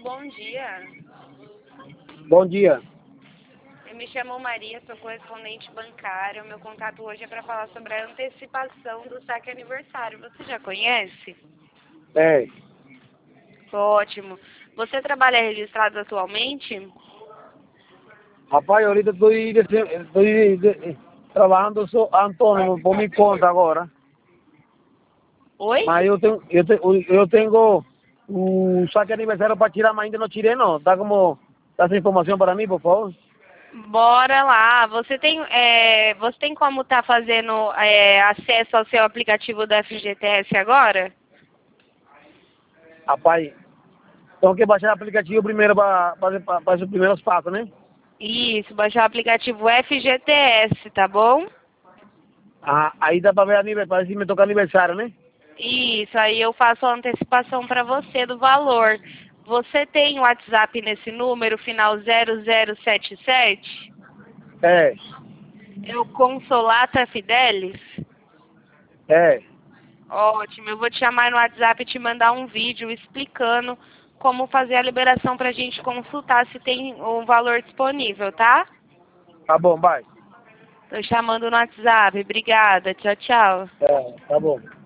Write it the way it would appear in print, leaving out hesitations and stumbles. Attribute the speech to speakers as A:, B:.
A: bom dia.
B: Bom dia.
A: Eu me chamo Maria, sou correspondente bancária. O meu contato hoje é para falar sobre a antecipação do saque aniversário. Você já conhece?
B: É.
A: Ótimo. Você trabalha registrado atualmente?
B: Rapaz, ahorita trabalhando só autônomo por minha conta agora.
A: Oi?
B: Mas eu tenho o saque aniversário para tirar, mas ainda não tirei não. Dá essa informação para mim, por favor?
A: Bora lá. Você tem como estar fazendo acesso ao seu aplicativo da FGTS agora?
B: Rapaz, tenho que baixar o aplicativo primeiro para fazer os primeiros passos, né?
A: Isso, baixar o aplicativo FGTS, tá bom?
B: Ah, aí dá para ver aniversário, se me tocar aniversário, né?
A: Isso, aí eu faço a antecipação para você do valor. Você tem WhatsApp nesse número, final 0077?
B: É,
A: É o Consolata Fidelis?
B: é.
A: Ótimo, eu vou te chamar no WhatsApp e te mandar um vídeo explicando como fazer a liberação para a gente consultar se tem um valor disponível, tá?
B: Tá bom, vai.
A: Tô chamando no WhatsApp. Obrigada. Tchau, tchau.
B: É, tá bom.